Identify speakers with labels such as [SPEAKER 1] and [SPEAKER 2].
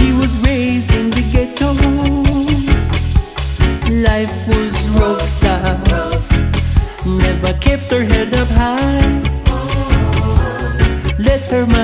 [SPEAKER 1] She was raised in the ghetto. Life was rough, never kept her head up high. Let her mind